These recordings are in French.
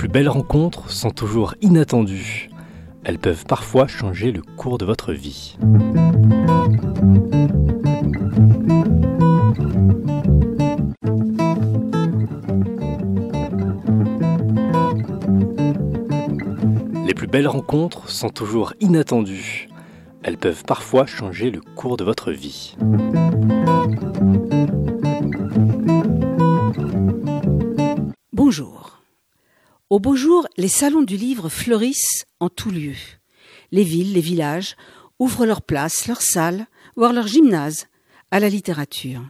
plus belles rencontres sont toujours inattendues. Elles peuvent parfois changer le cours de votre vie. Les plus belles rencontres sont toujours inattendues. Elles peuvent parfois changer le cours de votre vie. Bonjour. Au beau jour, les salons du livre fleurissent en tout lieu. Les villes, les villages ouvrent leurs places, leurs salles, voire leurs gymnases à la littérature.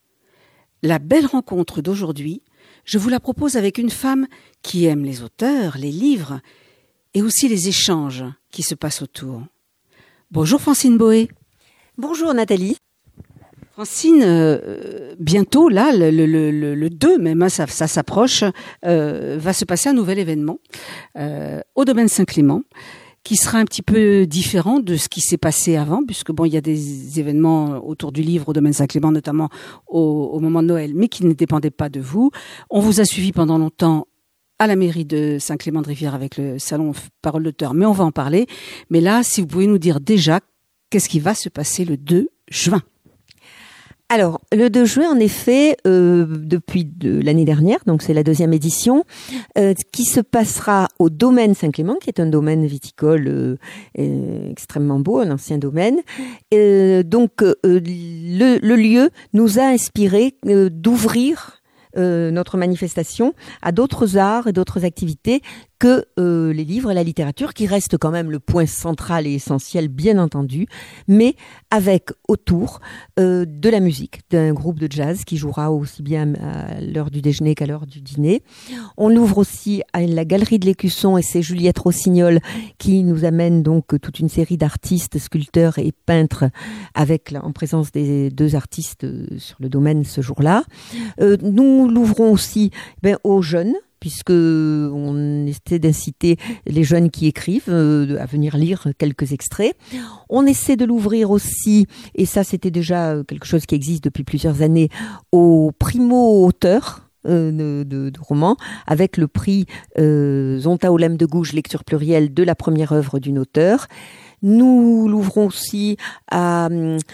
La belle rencontre d'aujourd'hui, je vous la propose avec une femme qui aime les auteurs, les livres et aussi les échanges qui se passent autour. Bonjour Francine Boé. Bonjour Nathalie. Francine, bientôt, là, le 2 même, hein, ça s'approche, va se passer un nouvel événement au domaine Saint-Clément, qui sera un petit peu différent de ce qui s'est passé avant, puisque bon, il y a des événements autour du livre au domaine Saint-Clément, notamment au moment de Noël, mais qui ne dépendaient pas de vous. On vous a suivi pendant longtemps à la mairie de Saint-Clément-de-Rivière avec le salon Parole d'auteur, mais on va en parler. Mais là, si vous pouvez nous dire déjà, qu'est-ce qui va se passer le 2 juin ? Alors, le 2 juin, en effet, depuis l'année dernière, donc c'est la 2e édition, qui se passera au domaine Saint-Clément, qui est un domaine viticole extrêmement beau, un ancien domaine. Donc, le lieu nous a inspiré d'ouvrir notre manifestation à d'autres arts et d'autres activités que les livres et la littérature, qui restent quand même le point central et essentiel, bien entendu, mais avec autour de la musique, d'un groupe de jazz qui jouera aussi bien à l'heure du déjeuner qu'à l'heure du dîner. On ouvre aussi à la Galerie de l'Écusson, et c'est Juliette Rossignol qui nous amène donc toute une série d'artistes, sculpteurs et peintres, en présence des 2 artistes sur le domaine ce jour-là. Nous l'ouvrons aussi aux jeunes, puisque on essaie d'inciter les jeunes qui écrivent à venir lire quelques extraits. On essaie de l'ouvrir aussi, et ça c'était déjà quelque chose qui existe depuis plusieurs années, aux primo-auteurs de romans, avec le prix Zonta Olem de Gouges, lecture plurielle de la première œuvre d'une auteure. Nous l'ouvrons aussi à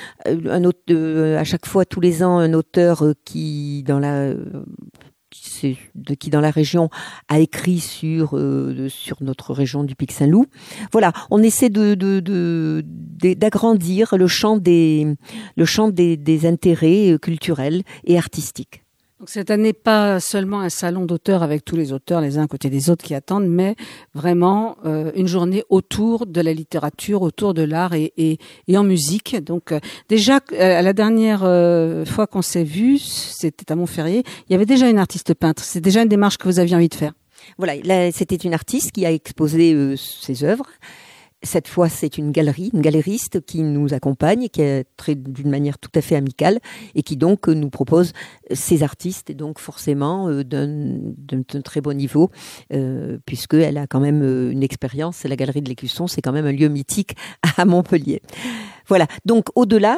chaque fois, tous les ans, un auteur qui dans la région a écrit sur notre région du Pic Saint-Loup. Voilà, on essaie d'agrandir le champ des intérêts culturels et artistiques. Donc cette année, pas seulement un salon d'auteurs avec tous les auteurs les uns à côté des autres qui attendent, mais vraiment une journée autour de la littérature, autour de l'art et en musique. Donc déjà, à la dernière fois qu'on s'est vu, c'était à Montferrier, il y avait déjà une artiste peintre. C'est déjà une démarche que vous aviez envie de faire. Voilà, là, c'était une artiste qui a exposé ses œuvres. Cette fois, c'est une galériste qui nous accompagne, qui est d'une manière tout à fait amicale et qui donc nous propose ces artistes, et donc forcément d'un très bon niveau, puisqu'elle a quand même une expérience. La Galerie de l'Écusson, c'est quand même un lieu mythique à Montpellier. Voilà. Donc au-delà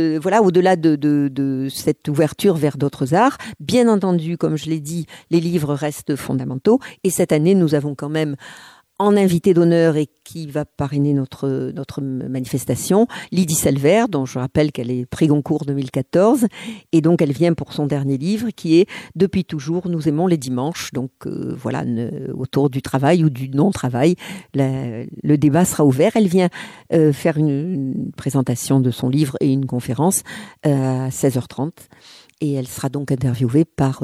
de cette ouverture vers d'autres arts, bien entendu, comme je l'ai dit, les livres restent fondamentaux. Et cette année, nous avons quand même en invité d'honneur, et qui va parrainer notre manifestation, Lydie Salvert, dont je rappelle qu'elle est prix Goncourt 2014, et donc elle vient pour son dernier livre qui est Depuis toujours, nous aimons les dimanches. Donc autour du travail ou du non-travail, le débat sera ouvert. Elle vient faire une présentation de son livre et une conférence à 16h30. Et elle sera donc interviewée par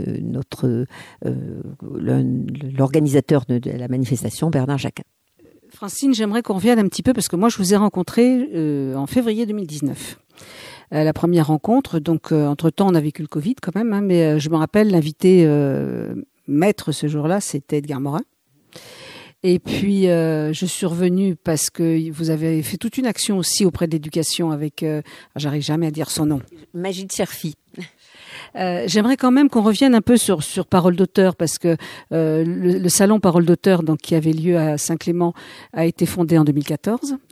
l'organisateur de la manifestation, Bernard Jacquin. Francine, j'aimerais qu'on revienne un petit peu, parce que moi je vous ai rencontré en février 2019. La première rencontre, donc entre-temps on a vécu le Covid quand même, hein, mais je me rappelle l'invité maître ce jour-là, c'était Edgar Morin. Et puis, je suis revenue parce que vous avez fait toute une action aussi auprès de l'éducation avec, j'arrive jamais à dire son nom. Majid Cherfi. J'aimerais quand même qu'on revienne un peu sur Parole d'auteur, parce que le salon Parole d'auteur, donc qui avait lieu à Saint-Clément, a été fondé en 2014.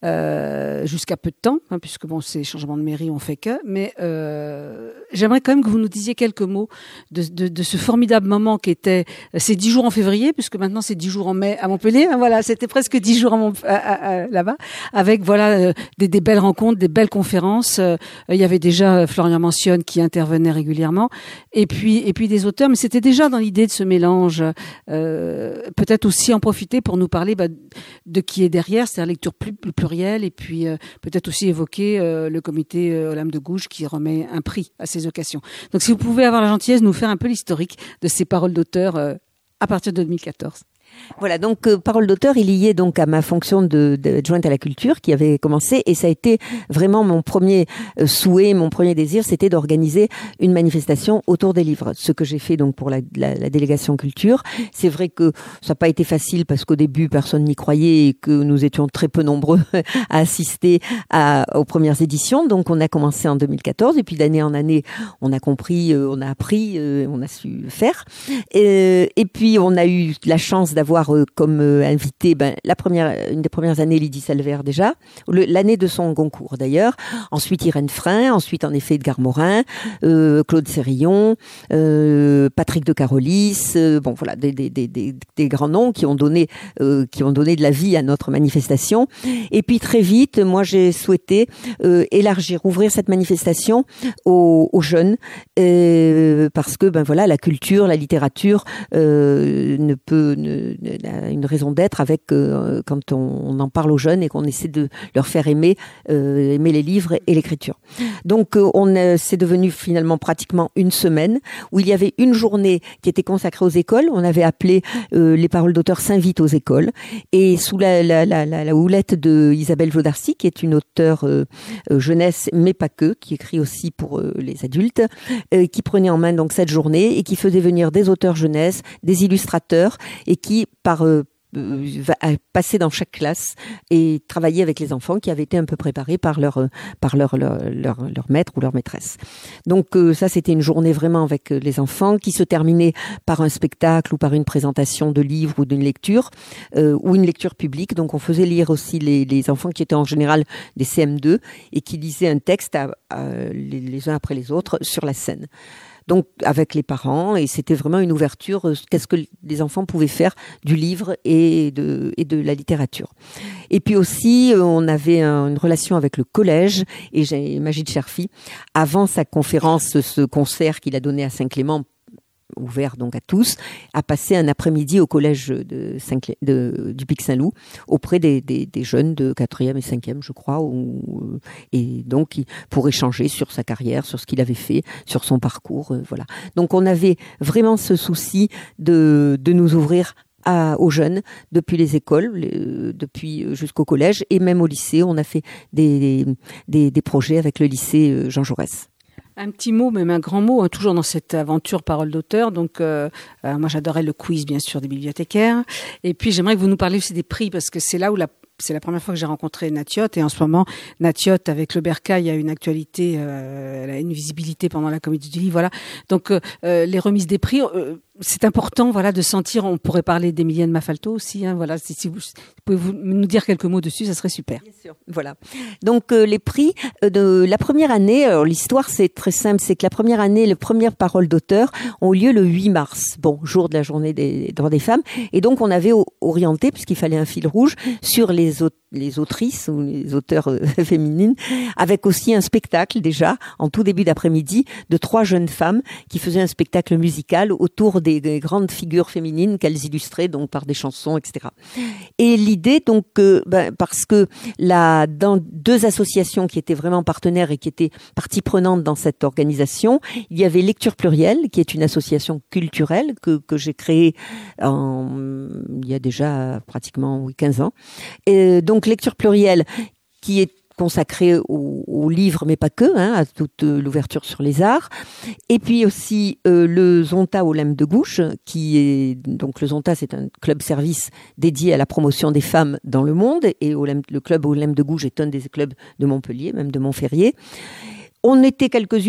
jusqu'à peu de temps, puisque bon, ces changements de mairie ont fait que. Mais j'aimerais quand même que vous nous disiez quelques mots de ce formidable moment qui était ces 10 jours en février, puisque maintenant c'est 10 jours en mai à Montpellier. Voilà, c'était presque 10 jours là-bas, avec des belles rencontres, des belles conférences. Il y avait déjà Florian Mentionne qui intervenait régulièrement, et puis des auteurs. Mais c'était déjà dans l'idée de ce mélange. Peut-être aussi en profiter pour nous parler de qui est derrière, c'est-à-dire lecture plurielle, et puis peut-être aussi évoquer le comité Olympe de Gouges qui remet un prix à ces occasions. Donc si vous pouvez avoir la gentillesse de nous faire un peu l'historique de ces paroles d'auteur à partir de 2014. Voilà, donc parole d'auteur, il y est donc à ma fonction d'adjointe à la culture qui avait commencé, et ça a été vraiment mon premier souhait, mon premier désir, c'était d'organiser une manifestation autour des livres. Ce que j'ai fait donc pour la délégation culture. C'est vrai que ça n'a pas été facile parce qu'au début personne n'y croyait et que nous étions très peu nombreux à assister aux premières éditions. Donc on a commencé en 2014 et puis d'année en année on a compris, on a appris, on a su faire. Et puis on a eu la chance d'avoir comme invité une des premières années Lydie Salvert déjà, l'année de son Goncourt d'ailleurs, ensuite Irène Frein, ensuite en effet Edgar Morin, Claude Sérillon, Patrick de Carolis, bon voilà des grands noms qui ont donné de la vie à notre manifestation. Et puis très vite, moi j'ai souhaité ouvrir cette manifestation aux jeunes, parce que la culture, la littérature une raison d'être avec quand on en parle aux jeunes et qu'on essaie de leur faire aimer les livres et l'écriture. Donc c'est devenu finalement pratiquement une semaine où il y avait une journée qui était consacrée aux écoles. On avait appelé les paroles d'auteur s'invitent aux écoles, et sous la houlette de Isabelle Jodarcy, qui est une auteure jeunesse mais pas que, qui écrit aussi pour les adultes, qui prenait en main donc cette journée et qui faisait venir des auteurs jeunesse, des illustrateurs, et qui va passer dans chaque classe et travailler avec les enfants qui avaient été un peu préparés par leur maître ou leur maîtresse. Donc ça, c'était une journée vraiment avec les enfants qui se terminait par un spectacle ou par une présentation de livres ou d'une lecture ou une lecture publique. Donc on faisait lire aussi les enfants qui étaient en général des CM2 et qui lisaient un texte les uns après les autres sur la scène. Donc avec les parents, et c'était vraiment une ouverture, qu'est-ce que les enfants pouvaient faire du livre et de la littérature. Et puis aussi, on avait une relation avec le collège, et Magid Cherfi, avant sa conférence, ce concert qu'il a donné à Saint-Clément, ouvert donc à tous, a passé un après-midi au collège du Pic Saint-Loup auprès des jeunes de 4e et 5e, je crois, et donc pour échanger sur sa carrière, sur ce qu'il avait fait, sur son parcours, voilà. Donc on avait vraiment ce souci de nous ouvrir aux jeunes, depuis les écoles, depuis jusqu'au collège, et même au lycée. On a fait des projets avec le lycée Jean Jaurès. Un petit mot, même un grand mot, toujours dans cette aventure parole d'auteur. Donc, moi, j'adorais le quiz, bien sûr, des bibliothécaires. Et puis, j'aimerais que vous nous parliez aussi des prix, parce que c'est là où c'est la première fois que j'ai rencontré Nathiot, et en ce moment, Nathiot, avec le Bercail, a une actualité, elle a une visibilité pendant la Comédie du Livre, voilà. Donc, les remises des prix, c'est important, voilà, de sentir, on pourrait parler d'Emilienne Mafalto aussi, hein, voilà, si vous pouvez nous dire quelques mots dessus, ça serait super. Bien sûr, voilà. Donc, les prix de la première année, alors l'histoire, c'est très simple, c'est que la première année, les premières paroles d'auteur ont eu lieu le 8 mars, bon, jour de la journée des droits des femmes, et donc on avait orienté, puisqu'il fallait un fil rouge, sur les autrices ou les auteurs féminines, avec aussi un spectacle déjà, en tout début d'après-midi, de 3 jeunes femmes qui faisaient un spectacle musical autour des grandes figures féminines qu'elles illustraient donc par des chansons, etc. Et l'idée donc, parce que dans 2 associations qui étaient vraiment partenaires et qui étaient partie prenante dans cette organisation, il y avait Lecture Plurielle, qui est une association culturelle que j'ai créée il y a déjà pratiquement 15 ans. Et donc Lecture Plurielle, qui est consacrée aux livres, mais pas que, hein, à toute l'ouverture sur les arts. Et puis aussi le Zonta Olympe de Gouges, qui est donc le Zonta, c'est un club service dédié à la promotion des femmes dans le monde, et le club Olympe de Gouges est un des clubs de Montpellier, même de Montferrier. On était quelques-unes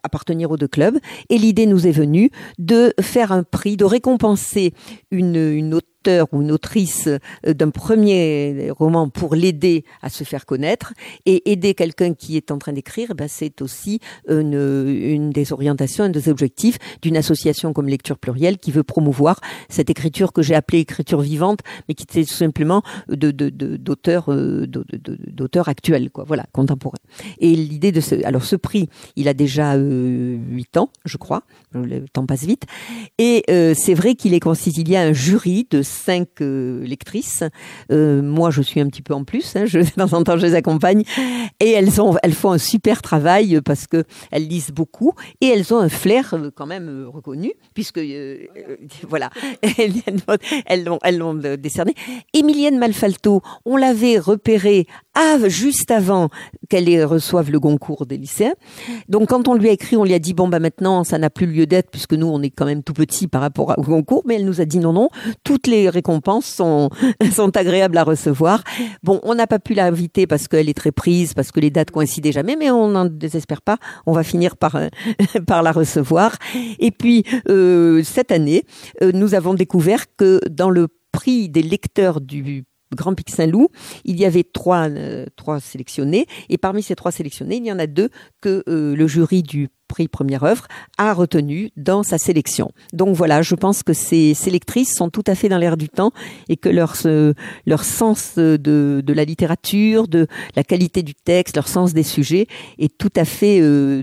appartenir aux deux clubs. Et l'idée nous est venue de faire un prix, de récompenser une auteur ou une autrice d'un premier roman pour l'aider à se faire connaître, et aider quelqu'un qui est en train d'écrire, c'est aussi une des orientations, un des objectifs d'une association comme Lecture Plurielle qui veut promouvoir cette écriture que j'ai appelée écriture vivante, mais qui était tout simplement d'auteurs actuels, quoi, voilà, contemporains. Et l'idée de ce prix, il a déjà 8 ans, je crois, le temps passe vite, et c'est vrai qu'il est constitué, il y a un jury de 5 lectrices. Moi, je suis un petit peu en plus. De temps en temps, je les accompagne. Et elles font un super travail parce que elles lisent beaucoup et elles ont un flair quand même reconnu, puisque voilà, elles l'ont décerné. Émilienne Malfalto, on l'avait repérée juste avant qu'elle reçoive le Goncourt des lycéens. Donc, quand on lui a écrit, on lui a dit maintenant, ça n'a plus lieu d'être puisque nous, on est quand même tout petits par rapport au Goncourt. Mais elle nous a dit non, toutes les récompenses sont agréables à recevoir. Bon, on n'a pas pu l'inviter parce qu'elle est très prise, parce que les dates coïncidaient jamais, mais on n'en désespère pas. On va finir par la recevoir. Et puis, cette année, nous avons découvert que dans le prix des lecteurs du Grand Pic Saint-Loup, il y avait trois sélectionnés, et parmi ces 3 sélectionnés, il y en a 2 que le jury du prix Première œuvre a retenu dans sa sélection. Donc voilà, je pense que ces lectrices sont tout à fait dans l'air du temps et que leur sens de la littérature, de la qualité du texte, leur sens des sujets est tout à fait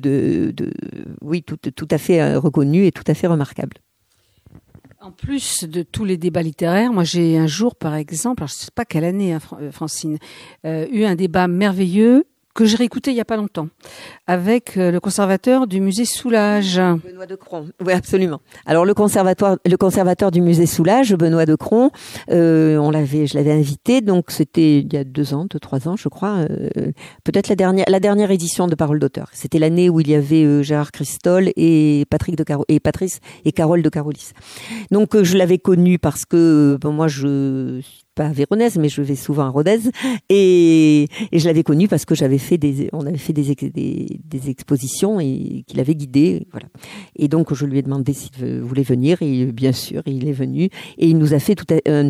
tout à fait reconnu et tout à fait remarquable. En plus de tous les débats littéraires, moi j'ai un jour, par exemple, alors je ne sais pas quelle année, Francine, eu un débat merveilleux que j'ai réécouté il n'y a pas longtemps, avec le conservateur du musée Soulages. Benoît de Cron, oui, absolument. Alors le conservateur du musée Soulages, Benoît de Cron, je l'avais invité, donc c'était il y a 2-3 ans, je crois, peut-être la dernière édition de Paroles d'auteur. C'était l'année où il y avait Gérard Christol et Patrice et Carole de Carolis. Donc je l'avais connu parce que moi je suis pas véronaise, mais je vais souvent à Rodez, et je l'avais connu parce que on avait fait des expositions et qu'il avait guidé, voilà. Et donc je lui ai demandé s'il voulait venir, et bien sûr il est venu, et il nous a fait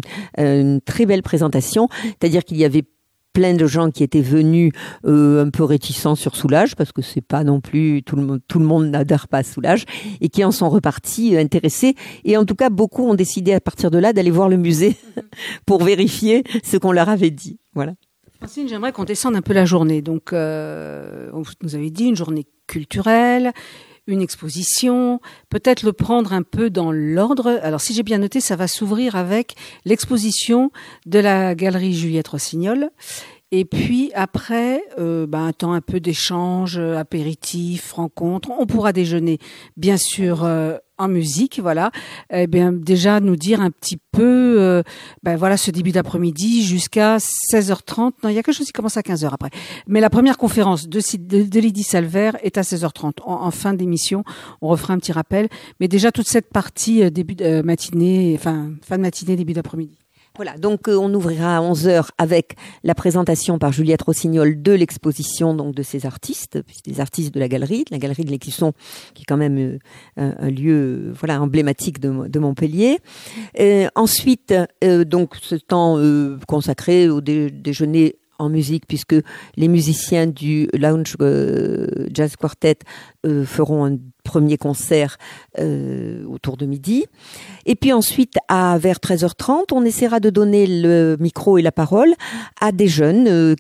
une très belle présentation, c'est-à-dire qu'il y avait plein de gens qui étaient venus un peu réticents sur Soulages, parce que c'est pas non plus tout le monde n'adhère pas à Soulages, et qui en sont repartis intéressés, et en tout cas beaucoup ont décidé à partir de là d'aller voir le musée pour vérifier ce qu'on leur avait dit. Voilà. Francine, j'aimerais qu'on descende un peu la journée. Donc vous nous avez dit une journée culturelle, une exposition, peut-être le prendre un peu dans l'ordre. Alors si j'ai bien noté, ça va s'ouvrir avec l'exposition de la galerie Juliette Rossignol. Et puis après, un temps un peu d'échange, apéritif, rencontre. On pourra déjeuner, bien sûr, en musique, voilà. Eh bien, déjà nous dire un petit peu, ce début d'après-midi jusqu'à 16h30. Non, il y a quelque chose qui commence à 15h après. Mais la première conférence de Lydie Salvert est à 16h30. En fin d'émission, on refera un petit rappel. Mais déjà toute cette partie début de matinée, fin de matinée, début d'après-midi. Voilà, donc on ouvrira à 11h avec la présentation par Juliette Rossignol de l'exposition donc de ces artistes, des artistes de la galerie de l'Écusson, qui est quand même un lieu emblématique de Montpellier. Ensuite, donc ce temps consacré au déjeuner en musique, puisque les musiciens du Lounge Jazz Quartet feront un premier concert autour de midi. Et puis ensuite, vers 13h30, on essaiera de donner le micro et la parole à des jeunes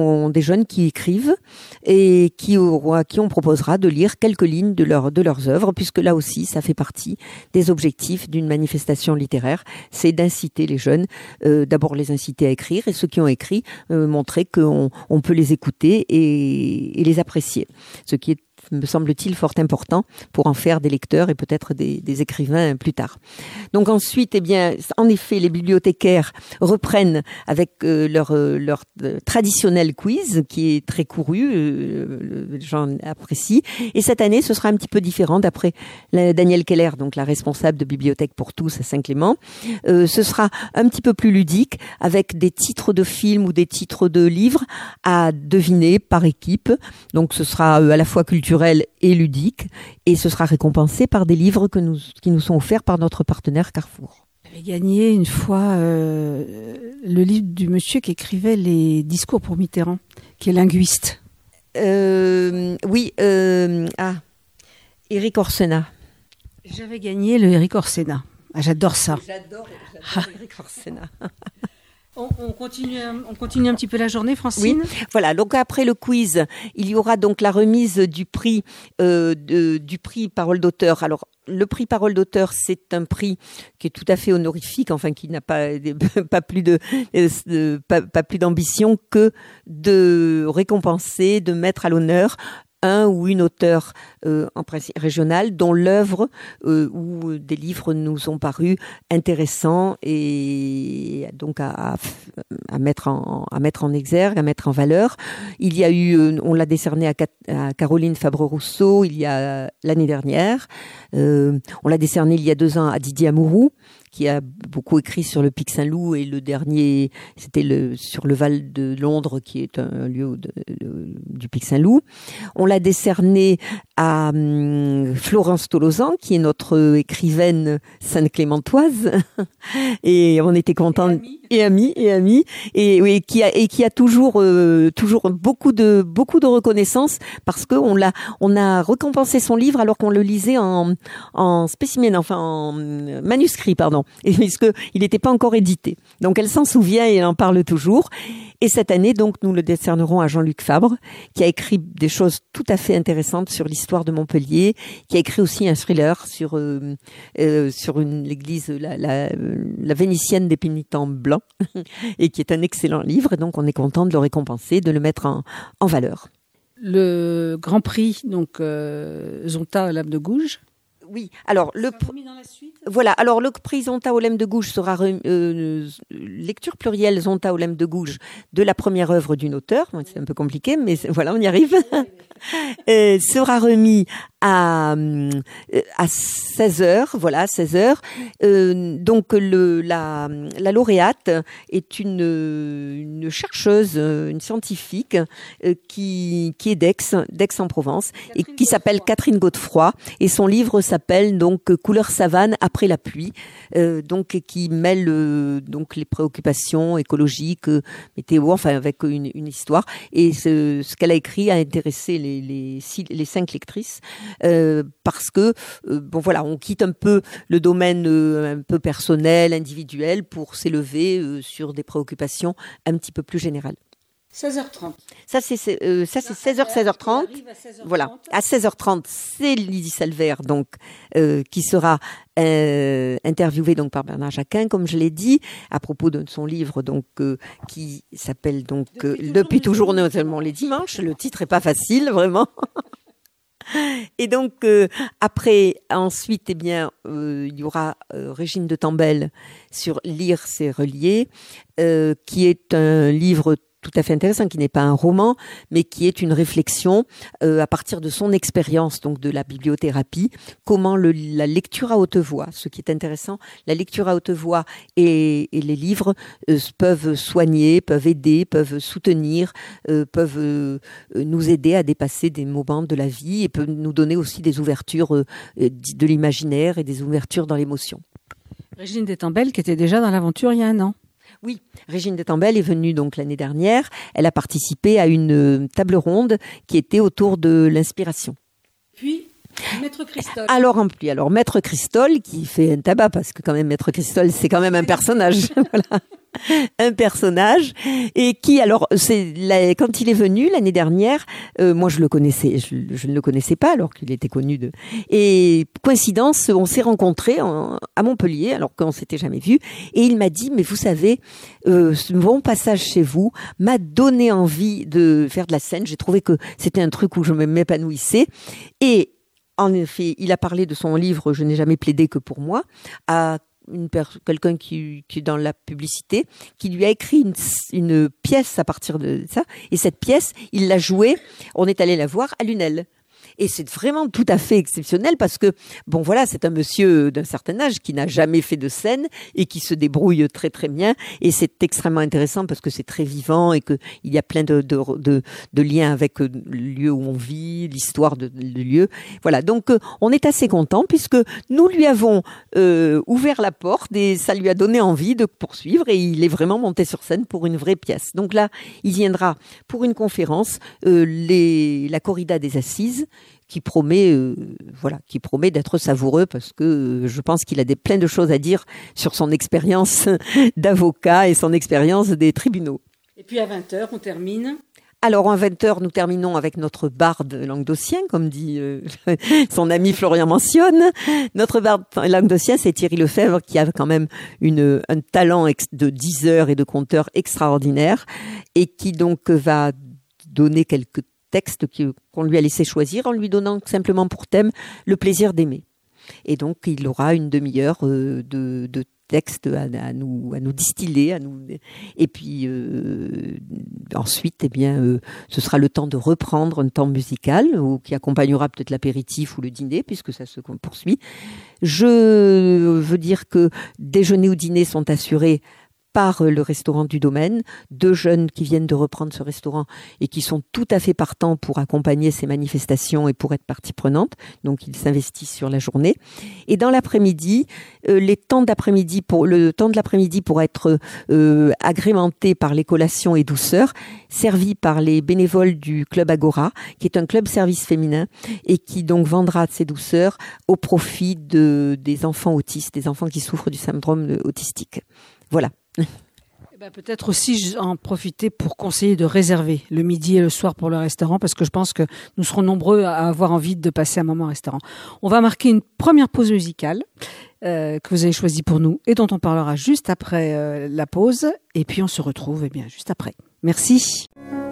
qui écrivent et qui on proposera de lire quelques lignes de leurs œuvres, puisque là aussi, ça fait partie des objectifs d'une manifestation littéraire, c'est d'inciter les jeunes, d'abord les inciter à écrire, et ceux qui ont écrit, montrer qu'on peut les écouter et les apprécier, ce qui est, me semble-t-il, fort important pour en faire des lecteurs et peut-être des écrivains plus tard. Donc ensuite, en effet, les bibliothécaires reprennent avec leur traditionnel quiz qui est très couru, les gens apprécient. Et cette année, ce sera un petit peu différent d'après Danielle Keller, donc la responsable de Bibliothèque pour tous à Saint-Clément. Ce sera un petit peu plus ludique avec des titres de films ou des titres de livres à deviner par équipe. Donc ce sera à la fois culturel culturel et ludique, et ce sera récompensé par des livres qui nous sont offerts par notre partenaire Carrefour. J'avais gagné une fois le livre du monsieur qui écrivait les discours pour Mitterrand, qui est linguiste. Oui, Éric Orsena. J'avais gagné le Éric Orsena. Ah, j'adore ça. J'adore Éric Orsena. On continue un petit peu la journée, Francine. Oui, voilà. Donc après le quiz, il y aura donc la remise du prix Parole d'auteur. Alors le prix Parole d'auteur, c'est un prix qui est tout à fait honorifique, enfin qui n'a pas plus d'ambition que de récompenser, de mettre à l'honneur un ou une auteure en principe régional dont l'œuvre ou des livres nous ont paru intéressants et donc à mettre en exergue, à mettre en valeur. Il y a eu, on l'a décerné à Caroline Fabre-Rousseau il y a l'année dernière. On l'a décerné il y a 2 ans à Didier Amouroux, qui a beaucoup écrit sur le Pic Saint-Loup, et le dernier, c'était sur le Val de Londres, qui est un lieu du Pic Saint-Loup. On l'a décerné à Florence Tolosan, qui est notre écrivaine sainte-clémentoise, et on était contents. Et amie, et oui, qui a toujours beaucoup de reconnaissance, parce que on a récompensé son livre alors qu'on le lisait en spécimen, enfin en manuscrit, pardon, et puisque il n'était pas encore édité. Donc elle s'en souvient et elle en parle toujours. Et cette année, donc, nous le décernerons à Jean-Luc Fabre, qui a écrit des choses tout à fait intéressantes sur l'histoire de Montpellier, qui a écrit aussi un thriller sur l'église, la vénitienne des pénitents blancs, et qui est un excellent livre. Et donc, on est content de le récompenser, de le mettre en valeur. Le Grand Prix, donc, Zonta Lame de Gouges. Oui, alors voilà. Alors le prix Zonta au Lemme de Gouges sera lecture plurielle Zonta au Lemme de Gouges de la première œuvre d'une auteure. C'est un peu compliqué, mais voilà, on y arrive. Sera remis à 16h, voilà, 16h. Donc la lauréate est une chercheuse, une scientifique qui est d'Aix-en-Provence, et qui s'appelle Catherine Godefroy, et son livre s'appelle donc Couleur savane après la pluie, donc qui mêle donc les préoccupations écologiques, météo, enfin avec une histoire, et ce qu'elle a écrit a intéressé les 5 lectrices, parce que bon voilà, on quitte un peu le domaine un peu personnel, individuel, pour s'élever sur des préoccupations un petit peu plus générales. 16h30. Ça c'est 16h30. Voilà, à 16h30, c'est Lydie Salver, donc qui sera interviewée donc par Bernard Jacquin, comme je l'ai dit, à propos de son livre donc qui s'appelle donc Depuis toujours nous seulement les dimanches. Le titre est pas facile, vraiment. Et donc ensuite, eh bien, il y aura Régine de Tambel sur Lire, c'est relier, qui est un livre tout à fait intéressant, qui n'est pas un roman, mais qui est une réflexion à partir de son expérience donc de la bibliothérapie, comment la lecture à haute voix, ce qui est intéressant, la lecture à haute voix et les livres peuvent soigner, peuvent aider, peuvent soutenir, peuvent nous aider à dépasser des moments de la vie, et peuvent nous donner aussi des ouvertures de l'imaginaire et des ouvertures dans l'émotion. Régine Détambel, qui était déjà dans l'aventure il y a 1 an. Oui, Régine Détambel est venue donc l'année dernière. Elle a participé à une table ronde qui était autour de l'inspiration. Puis, Maître Christol. Alors Maître Christol, qui fait un tabac, parce que quand même Maître Christol, c'est quand même un personnage. Voilà. Un personnage, et qui, alors, quand il est venu l'année dernière, moi je le connaissais, je ne le connaissais pas, alors qu'il était connu et coïncidence, on s'est rencontrés à Montpellier, alors qu'on s'était jamais vus, et il m'a dit, mais vous savez, ce bon passage chez vous m'a donné envie de faire de la scène. J'ai trouvé que c'était un truc où je m'épanouissais, et en effet, il a parlé de son livre Je n'ai jamais plaidé que pour moi, à quelqu'un qui est dans la publicité, qui lui a écrit une pièce à partir de ça, et cette pièce, il l'a jouée, on est allé la voir à Lunel. Et c'est vraiment tout à fait exceptionnel parce que, bon voilà, c'est un monsieur d'un certain âge qui n'a jamais fait de scène et qui se débrouille très très bien. Et c'est extrêmement intéressant parce que c'est très vivant et qu'il y a plein de liens avec le lieu où on vit, l'histoire du lieu. Voilà, donc on est assez content puisque nous lui avons ouvert la porte et ça lui a donné envie de poursuivre et il est vraiment monté sur scène pour une vraie pièce. Donc là, il viendra pour une conférence, la corrida des assises, qui promet d'être savoureux parce que je pense qu'il a plein de choses à dire sur son expérience d'avocat et son expérience des tribunaux. Et puis à 20h, on termine. Alors, à 20h, nous terminons avec notre barde languedocien, comme dit son ami Florian mentionne. Notre barde languedocien, c'est Thierry Lefebvre, qui a quand même un talent de diseur et de conteur extraordinaire, et qui donc va donner quelques textes qu'on lui a laissé choisir, en lui donnant simplement pour thème le plaisir d'aimer. Et donc, il aura une demi-heure de texte à nous distiller, et puis ensuite, ce sera le temps de reprendre un temps musical qui accompagnera peut-être l'apéritif ou le dîner, puisque ça se poursuit. Je veux dire que déjeuner ou dîner sont assurés par le restaurant du domaine, 2 jeunes qui viennent de reprendre ce restaurant et qui sont tout à fait partants pour accompagner ces manifestations et pour être partie prenante. Donc, ils s'investissent sur la journée. Et dans l'après-midi, le temps de l'après-midi pourra être agrémenté par les collations et douceurs, servis par les bénévoles du Club Agora, qui est un club service féminin et qui donc vendra ces douceurs au profit des enfants autistes, des enfants qui souffrent du syndrome autistique. Voilà. Peut-être aussi en profiter pour conseiller de réserver le midi et le soir pour le restaurant, parce que je pense que nous serons nombreux à avoir envie de passer un moment au restaurant. On va marquer une première pause musicale que vous avez choisie pour nous et dont on parlera juste après la pause. Et puis on se retrouve juste après. Merci.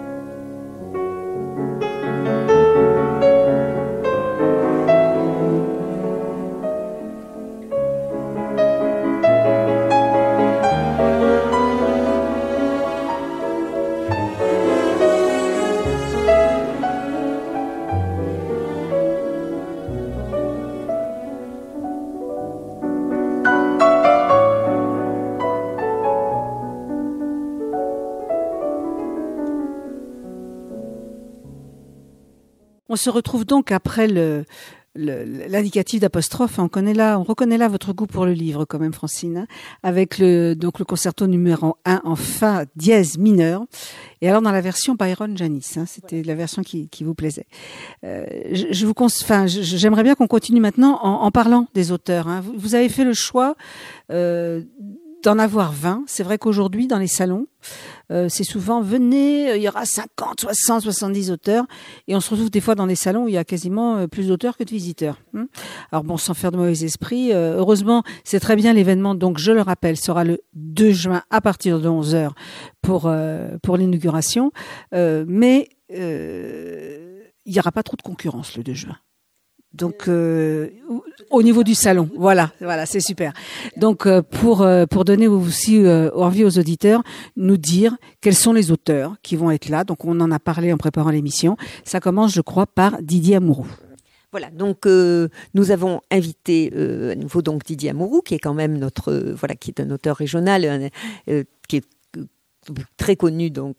On se retrouve donc après l'indicatif d'apostrophe. On reconnaît là votre goût pour le livre quand même, Francine, avec le concerto numéro 1 en fa dièse mineur. Et alors dans la version Byron Janis, c'était la version qui vous plaisait. J'aimerais bien qu'on continue maintenant en parlant des auteurs. Vous avez fait le choix d'en avoir 20. C'est vrai qu'aujourd'hui, dans les salons, c'est souvent, venez, il y aura 50, 60, 70 auteurs. Et on se retrouve des fois dans des salons où il y a quasiment plus d'auteurs que de visiteurs. Alors bon, sans faire de mauvais esprit, heureusement, c'est très bien l'événement. Donc, je le rappelle, sera le 2 juin à partir de 11h pour l'inauguration. Mais il n'y aura pas trop de concurrence le 2 juin. Donc au niveau du salon, voilà, c'est super. Donc pour donner aussi envie aux auditeurs, nous dire quels sont les auteurs qui vont être là. Donc on en a parlé en préparant l'émission. Ça commence, je crois, par Didier Amouroux. Voilà, donc nous avons invité à nouveau donc Didier Amouroux, qui est quand même qui est un auteur régional, qui est très connu donc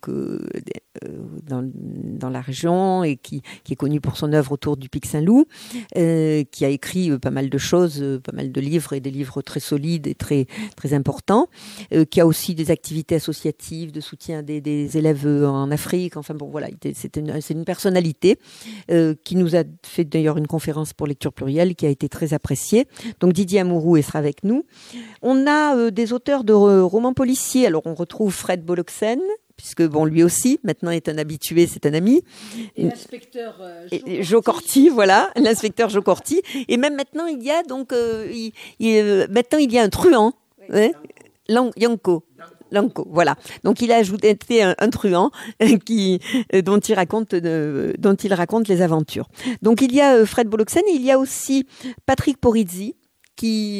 dans la région et qui est connu pour son œuvre autour du Pic Saint-Loup, qui a écrit pas mal de choses, pas mal de livres et des livres très solides et très très importants, qui a aussi des activités associatives de soutien des élèves en Afrique. Enfin bon, voilà, c'est une personnalité qui nous a fait d'ailleurs une conférence pour lecture plurielle qui a été très appréciée. Donc Didier Amouroux sera avec nous. On a des auteurs de romans policiers. Alors on retrouve Fred Boloksen, puisque bon, lui aussi maintenant est un habitué, c'est un ami. Et l'inspecteur Jo Corti, voilà, l'inspecteur Jo Corti. Et même maintenant il y a donc maintenant il y a un truand, Yanko. Lanko, voilà. Donc il a ajouté un truand dont il raconte les aventures. Donc il y a Fred Boloksen et il y a aussi Patrick Porizzi qui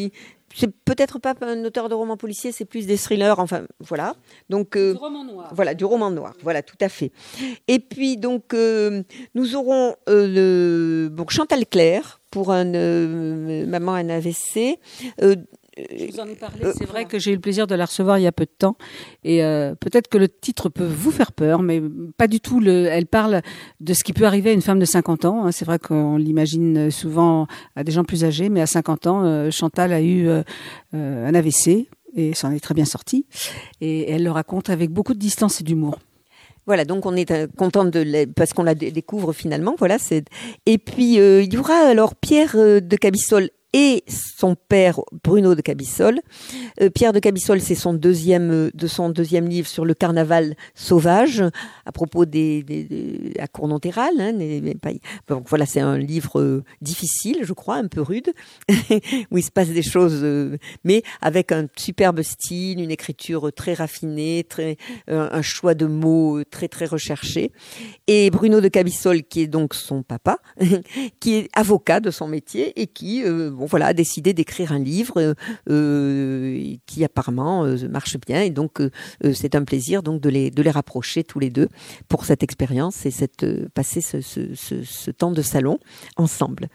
c'est peut-être pas un auteur de roman policier, c'est plus des thrillers, enfin voilà. Donc Du roman noir. voilà, du roman noir, voilà, tout à fait. Et puis donc nous aurons Chantal Claire pour Maman un AVC. Je vous en ai parlé. C'est vrai que j'ai eu le plaisir de la recevoir il y a peu de temps. Et peut-être que le titre peut vous faire peur, mais pas du tout. Elle parle de ce qui peut arriver à une femme de 50 ans. Hein. C'est vrai qu'on l'imagine souvent à des gens plus âgés, mais à 50 ans, Chantal a eu un AVC et s'en est très bien sortie. Et elle le raconte avec beaucoup de distance et d'humour. Voilà, donc on est contente parce qu'on la découvre finalement. Voilà, et puis il y aura alors Pierre de Cabissol et son père Bruno de Cabissol. Pierre de Cabissol, c'est son deuxième livre sur le carnaval sauvage à propos à Cournonterral. Donc voilà, c'est un livre difficile, je crois, un peu rude, où il se passe des choses, mais avec un superbe style, une écriture très raffinée, un choix de mots très très recherché. Et Bruno de Cabissol, qui est donc son papa, qui est avocat de son métier et qui a décidé d'écrire un livre qui apparemment marche bien, et donc c'est un plaisir donc de les rapprocher tous les deux pour cette expérience et passer ce temps de salon ensemble.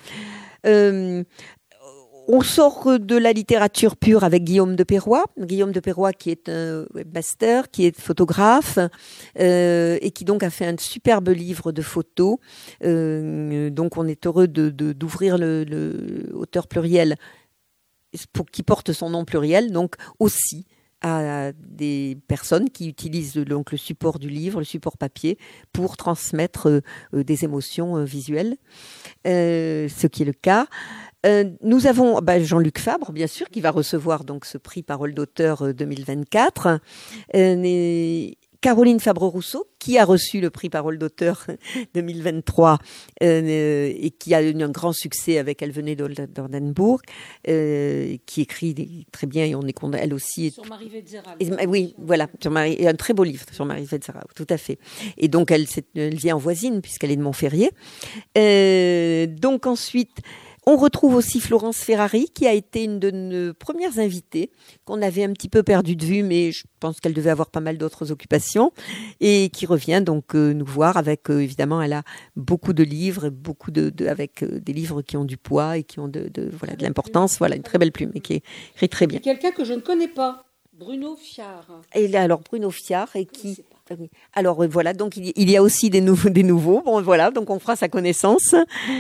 On sort de la littérature pure avec Guillaume de Perrois. Guillaume de Perrois qui est un webmaster, qui est photographe et qui donc a fait un superbe livre de photos. Donc on est heureux d'ouvrir le auteur pluriel qui porte son nom pluriel, donc aussi à des personnes qui utilisent donc le support du livre, le support papier, pour transmettre des émotions visuelles, ce qui est le cas. Nous avons Jean-Luc Fabre, bien sûr, qui va recevoir donc ce prix Parole d'auteur 2024. Caroline Fabre-Rousseau, qui a reçu le prix Parole d'auteur 2023 et qui a eu un grand succès avec Elle venait d'Oldenbourg, qui écrit très bien, et on est content, elle aussi. Sur Marie Wetzeral. Oui, voilà, et un très beau livre sur Marie Wetzeral, tout à fait. Et donc elle vient en voisine puisqu'elle est de Montferrier. Donc ensuite, on retrouve aussi Florence Ferrari, qui a été une de nos premières invitées, qu'on avait un petit peu perdu de vue, mais je pense qu'elle devait avoir pas mal d'autres occupations, et qui revient donc nous voir avec, évidemment, elle a beaucoup de livres, avec des livres qui ont du poids et qui ont de l'importance. Voilà, une très belle plume et qui écrit très bien. Quelqu'un que je ne connais pas, Bruno Fiard. Et alors Bruno Fiard, et qui... Alors voilà, donc il y a aussi des nouveaux. Bon voilà, donc on fera sa connaissance.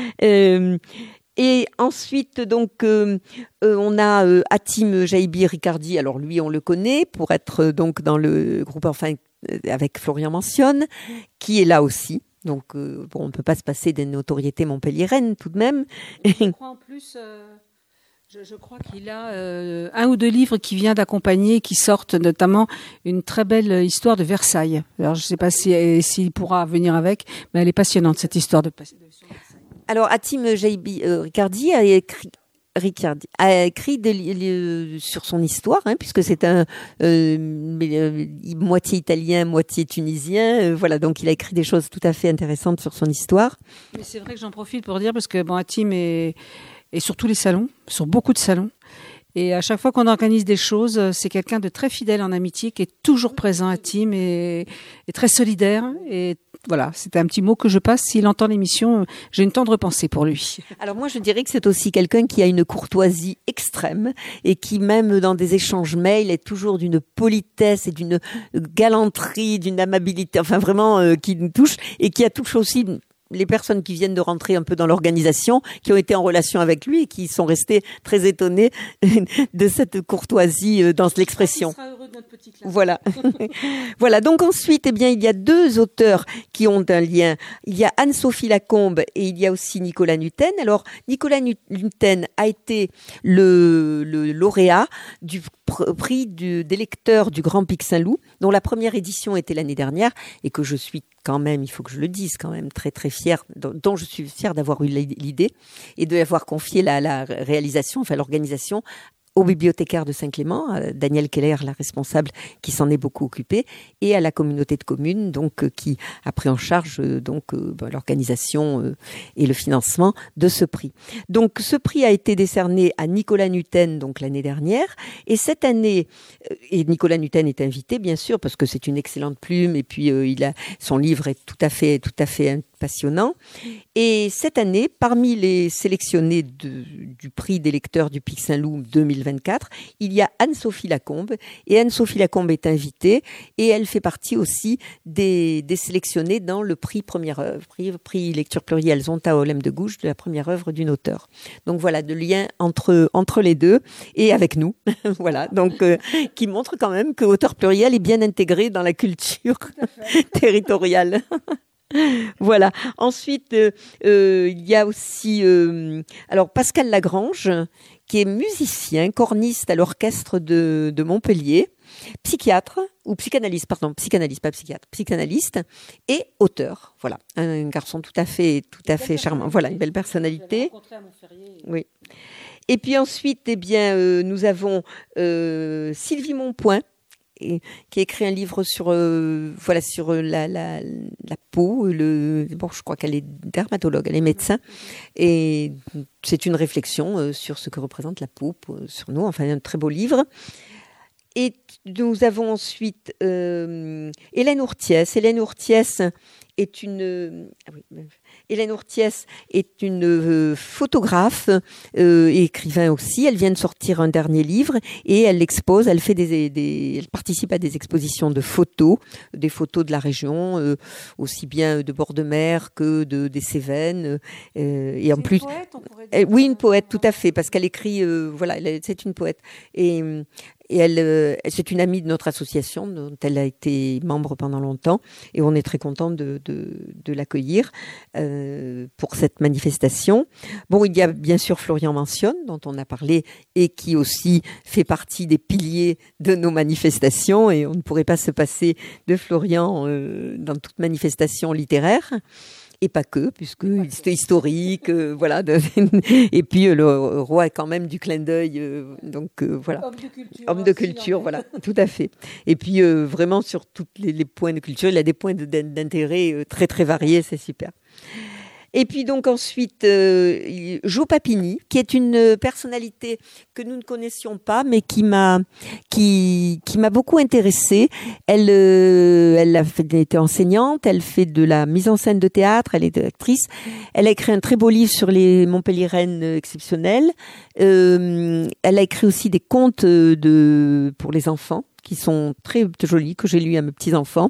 Et ensuite, donc, on a Hatim Jaïbi Ricardi. Alors lui, on le connaît pour être donc dans le groupe avec Florian Mentionne, qui est là aussi. Donc, on ne peut pas se passer des notoriétés montpelliéraines tout de même. Je crois en plus, je crois qu'il a un ou deux livres qui viennent d'accompagner, qui sortent, notamment une très belle histoire de Versailles. Alors, je ne sais pas s'il pourra venir avec, mais elle est passionnante, cette histoire de Versailles. Alors, Hatim Jaïbi Ricardi a écrit sur son histoire, puisque c'est un moitié italien, moitié tunisien. Voilà, donc il a écrit des choses tout à fait intéressantes sur son histoire. Mais c'est vrai que j'en profite pour dire, parce que Hatim est sur tous les salons, sur beaucoup de salons. Et à chaque fois qu'on organise des choses, c'est quelqu'un de très fidèle en amitié, qui est toujours présent, Hatim, et très solidaire. Et voilà, c'était un petit mot que je passe. S'il entend l'émission, j'ai une tendre pensée pour lui. Alors moi, je dirais que c'est aussi quelqu'un qui a une courtoisie extrême et qui, même dans des échanges mails, est toujours d'une politesse et d'une galanterie, d'une amabilité, enfin vraiment qui nous touche, et qui touche aussi les personnes qui viennent de rentrer un peu dans l'organisation, qui ont été en relation avec lui et qui sont restées très étonnées de cette courtoisie dans l'expression. Il sera heureux de notre petit classe. Voilà. Voilà. Donc ensuite, il y a deux auteurs qui ont un lien. Il y a Anne-Sophie Lacombe et il y a aussi Nicolas Nuten. Alors, Nicolas Nuten a été le lauréat du prix des lecteurs du Grand Pic Saint-Loup, dont la première édition était l'année dernière et que je suis quand même, il faut que je le dise, quand même très très fière, dont je suis fière d'avoir eu l'idée et de avoir confié la réalisation, enfin l'organisation au bibliothécaire de Saint-Clément, à Daniel Keller, la responsable, qui s'en est beaucoup occupée, et à la communauté de communes, donc qui a pris en charge l'organisation et le financement de ce prix. Donc ce prix a été décerné à Nicolas Nutten donc l'année dernière, et cette année, et Nicolas Nutten est invité bien sûr parce que c'est une excellente plume, et puis son livre est tout à fait passionnant. Et cette année, parmi les sélectionnés du prix des lecteurs du Pic Saint-Loup 2024, il y a Anne-Sophie Lacombe. Et Anne-Sophie Lacombe est invitée et elle fait partie aussi des sélectionnés dans le prix première œuvre, prix lecture plurielle Zonta Olem de Gouges de la première œuvre d'une auteure. Donc voilà, de lien entre les deux et avec nous. Voilà, donc qui montre quand même que auteur pluriel est bien intégré dans la culture territoriale. Voilà. Ensuite, il y a aussi Pascal Lagrange, qui est musicien, corniste à l'orchestre de Montpellier, psychiatre ou psychanalyste, pas psychiatre, psychanalyste et auteur. Voilà, un garçon tout à fait charmant. Voilà, une belle personnalité. Oui. Et puis ensuite, nous avons Sylvie Monpoint, qui a écrit un livre sur la peau. Je crois qu'elle est dermatologue, elle est médecin, et c'est une réflexion sur ce que représente la peau sur nous. Enfin, un très beau livre. Et nous avons ensuite Hélène Ourtiès. Hélène Ourtiès est une photographe et écrivain aussi. Elle vient de sortir un dernier livre et elle expose. Elle fait elle participe à des expositions de photos, des photos de la région, aussi bien de bord de mer que des Cévennes. Et en plus, poète, on pourrait dire. Oui, une poète, tout à fait, parce qu'elle écrit. C'est une poète et c'est une amie de notre association dont elle a été membre pendant longtemps, et on est très content de l'accueillir pour cette manifestation. Bon, il y a bien sûr Florian Mentionne, dont on a parlé et qui aussi fait partie des piliers de nos manifestations, et on ne pourrait pas se passer de Florian dans toute manifestation littéraire. Et pas que, puisque c'était historique, voilà. Et puis le roi est quand même du clin d'œil, voilà. Homme de culture, voilà, tout à fait. Et puis vraiment sur tous les points de culture, il a des points d'intérêt très très variés, c'est super. Et puis donc ensuite, Jo Papini, qui est une personnalité que nous ne connaissions pas, mais qui m'a beaucoup intéressée. Elle était enseignante, elle fait de la mise en scène de théâtre, elle est actrice. Elle a écrit un très beau livre sur les Montpelliéraines exceptionnelles. Elle a écrit aussi des contes pour les enfants, qui sont très jolis, que j'ai lus à mes petits-enfants.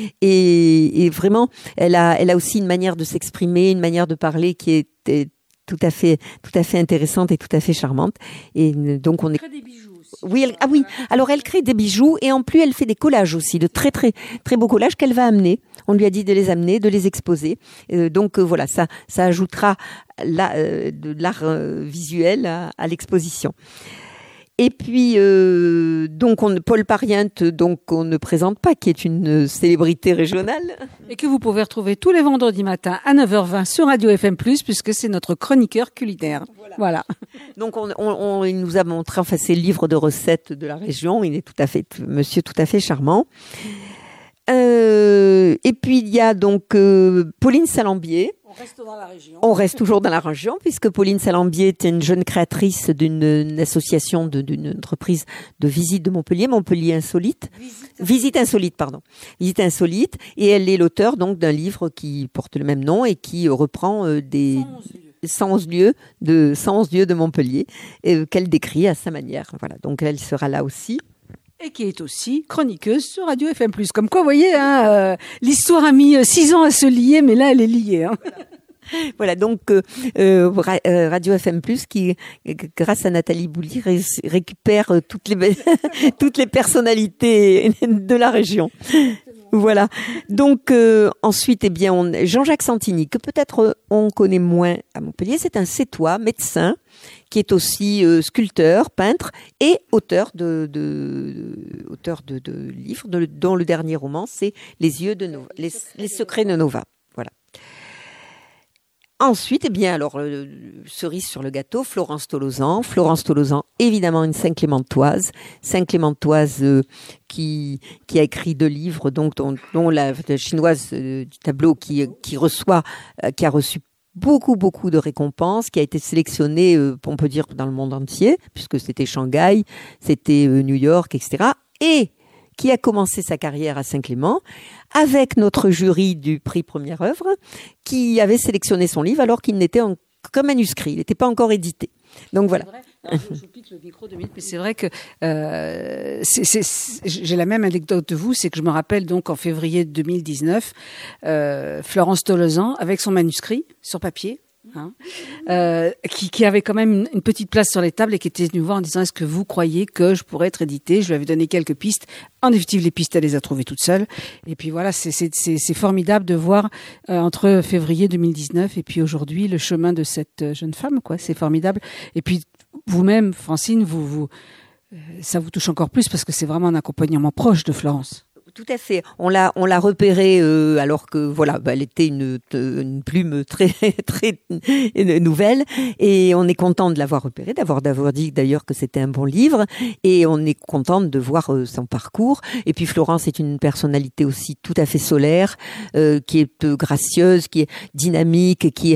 Et vraiment, elle a aussi une manière de s'exprimer, une manière de parler qui est tout à fait intéressante et tout à fait charmante. Et donc elle crée des bijoux aussi. Oui, alors elle crée des bijoux, et en plus elle fait des collages aussi, de très très très beaux collages qu'elle va amener. On lui a dit de les amener, de les exposer. Voilà, ça ajoutera de l'art visuel à l'exposition. Et puis, Paul Pariente, on ne présente pas, qui est une célébrité régionale. Et que vous pouvez retrouver tous les vendredis matins à 9h20 sur Radio FM+, puisque c'est notre chroniqueur culinaire. Voilà. Donc, il nous a montré, c'est le livre de recettes de la région. Il est monsieur tout à fait charmant. Et puis, il y a Pauline Salambier. On reste toujours dans la région, puisque Pauline Salambier est une jeune créatrice d'une association, d'une entreprise de visite de Montpellier Insolite. Visite Insolite. Et elle est l'auteur d'un livre qui porte le même nom et qui reprend 111 lieux de Montpellier, qu'elle décrit à sa manière. Voilà. Donc elle sera là aussi. Et qui est aussi chroniqueuse sur Radio FM+. Comme quoi, vous voyez, l'histoire a mis 6 ans à se lier, mais là, elle est liée. Voilà, donc Radio FM+, qui, grâce à Nathalie Bouli, récupère toutes les personnalités de la région. Voilà. Donc ensuite, Jean-Jacques Santini, que peut-être on connaît moins à Montpellier, c'est un Sétois, médecin, qui est aussi sculpteur, peintre et auteur de livres, dont le dernier roman, c'est Les Secrets de Nova. Voilà. Ensuite, alors, cerise sur le gâteau, Florence Tolosan. Florence Tolosan, évidemment, une Saint-Clémentoise. Saint-Clémentoise qui a écrit 2 livres, donc, dont la chinoise du tableau qui a reçu beaucoup de récompenses, qui a été sélectionnée, on peut dire, dans le monde entier, puisque c'était Shanghai, c'était New York, etc. Et qui a commencé sa carrière à Saint-Clément avec notre jury du prix Première œuvre, qui avait sélectionné son livre alors qu'il n'était qu'un manuscrit, il n'était pas encore édité. Donc voilà. Je pique le micro 2 minutes, mais c'est vrai que j'ai la même anecdote de vous, c'est que je me rappelle donc en février 2019, Florence Tolosan avec son manuscrit sur papier. Qui avait quand même une petite place sur les tables et qui était venue voir en disant est-ce que vous croyez que je pourrais être édité. Je lui avais donné quelques pistes. En définitive, les pistes, elle les a trouvées toutes seules. Et puis voilà, c'est formidable de voir entre février 2019 et puis aujourd'hui le chemin de cette jeune femme, quoi. C'est formidable. Et puis vous-même, Francine, ça vous touche encore plus parce que c'est vraiment un accompagnement proche de Florence. Tout à fait. On l'a repérée alors que voilà, elle était une plume très nouvelle, et on est content de l'avoir repérée, d'avoir dit d'ailleurs que c'était un bon livre, et on est content de voir son parcours. Et puis Florence est une personnalité aussi tout à fait solaire, qui est gracieuse, qui est dynamique, qui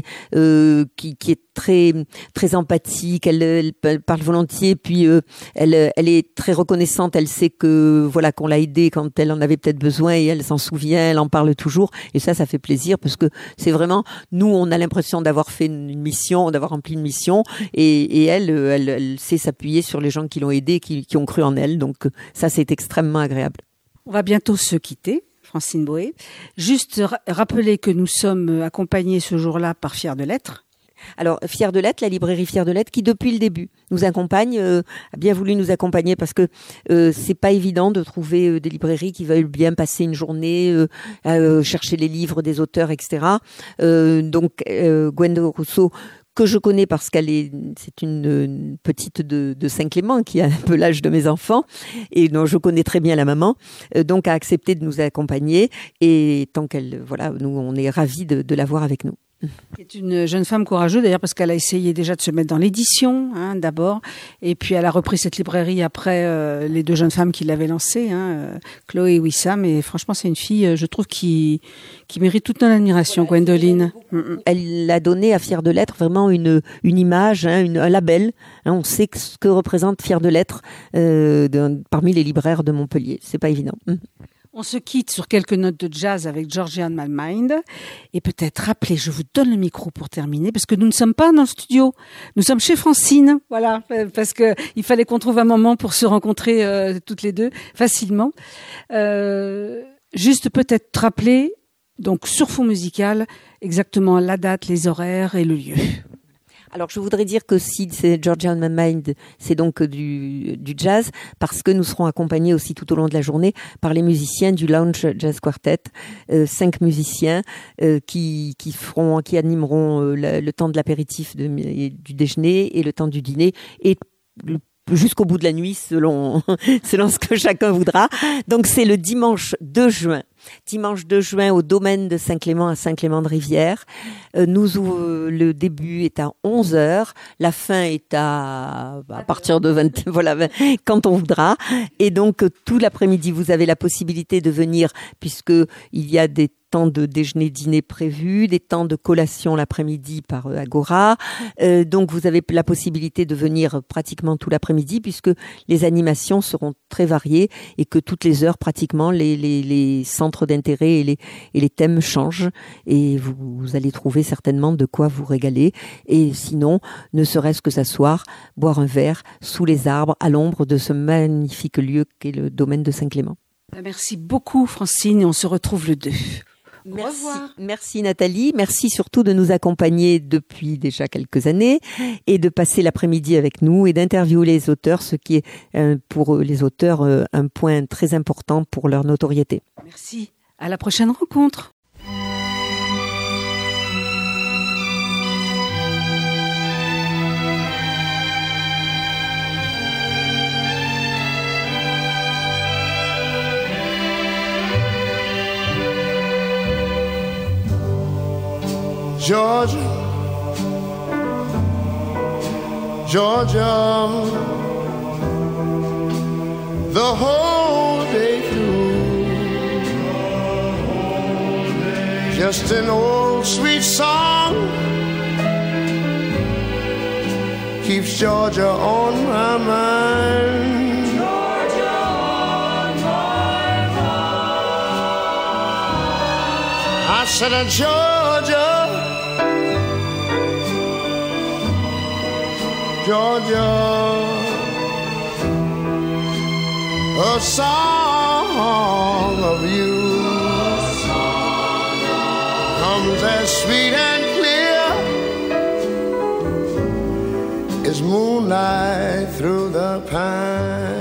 est très empathique. Elle parle volontiers, puis elle est très reconnaissante. Elle sait que voilà, qu'on l'a aidée quand elle en avait peut-être besoin, et elle s'en souvient, elle en parle toujours, et ça fait plaisir, parce que c'est vraiment, nous on a l'impression d'avoir fait une mission, d'avoir rempli une mission, et elle sait s'appuyer sur les gens qui l'ont aidée, qui ont cru en elle, donc ça c'est extrêmement agréable. On va bientôt se quitter, Francine Boé. Juste rappeler que nous sommes accompagnés ce jour-là par Fiers de Lettres. Alors, Fiers de Lettres, la librairie Fiers de Lettres, qui depuis le début nous accompagne, a bien voulu nous accompagner, parce que c'est pas évident de trouver des librairies qui veulent bien passer une journée à chercher les livres des auteurs, etc. Donc, Gwendo Rousseau, que je connais parce c'est une petite de Saint-Clément qui a un peu l'âge de mes enfants, et dont je connais très bien la maman, donc a accepté de nous accompagner, et tant nous on est ravis de l'avoir avec nous. C'est une jeune femme courageuse d'ailleurs, parce qu'elle a essayé déjà de se mettre dans l'édition d'abord, et puis elle a repris cette librairie après les 2 jeunes femmes qui l'avaient lancée, Chloé et Wissam, et franchement c'est une fille, je trouve, qui mérite toute notre admiration, Gwendoline. Elle a donné à Fiers de Lettres vraiment une image, un label. On sait ce que représente Fiers de Lettres parmi les libraires de Montpellier. C'est pas évident. On se quitte sur quelques notes de jazz avec Georgian Malmind, et peut-être rappeler, je vous donne le micro pour terminer, parce que nous ne sommes pas dans le studio, nous sommes chez Francine, voilà, parce que il fallait qu'on trouve un moment pour se rencontrer toutes les deux facilement. Juste peut-être rappeler, donc sur fond musical, exactement la date, les horaires et le lieu. Alors, je voudrais dire que si c'est Georgian Mind, c'est donc du jazz, parce que nous serons accompagnés aussi tout au long de la journée par les musiciens du Lounge Jazz Quartet, 5 musiciens qui animeront le temps de l'apéritif du déjeuner et le temps du dîner, et jusqu'au bout de la nuit, selon ce que chacun voudra. Donc c'est le dimanche 2 juin. Dimanche 2 juin au domaine de Saint-Clément à Saint-Clément-de-Rivière. Le début est à 11h, la fin est à partir de 20, quand on voudra. Et donc tout l'après-midi, vous avez la possibilité de venir, puisque il y a des temps de déjeuner-dîner prévus, des temps de collation l'après-midi par Agora. Donc vous avez la possibilité de venir pratiquement tout l'après-midi, puisque les animations seront très variées, et que toutes les heures pratiquement les centres d'intérêt et les thèmes changent, et vous allez trouver certainement de quoi vous régaler. Et sinon, ne serait-ce que s'asseoir, boire un verre sous les arbres, à l'ombre de ce magnifique lieu qu'est le domaine de Saint-Clément. Merci beaucoup Francine, et on se retrouve le 2. Merci Nathalie, merci surtout de nous accompagner depuis déjà quelques années, et de passer l'après-midi avec nous et d'interviewer les auteurs, ce qui est pour les auteurs un point très important pour leur notoriété. Merci, à la prochaine rencontre. Georgia, Georgia, the whole day through. Just an old sweet song keeps Georgia on my mind. Georgia on my mind. I said, Georgia, Georgia, a song of you comes as sweet and clear as moonlight through the pine.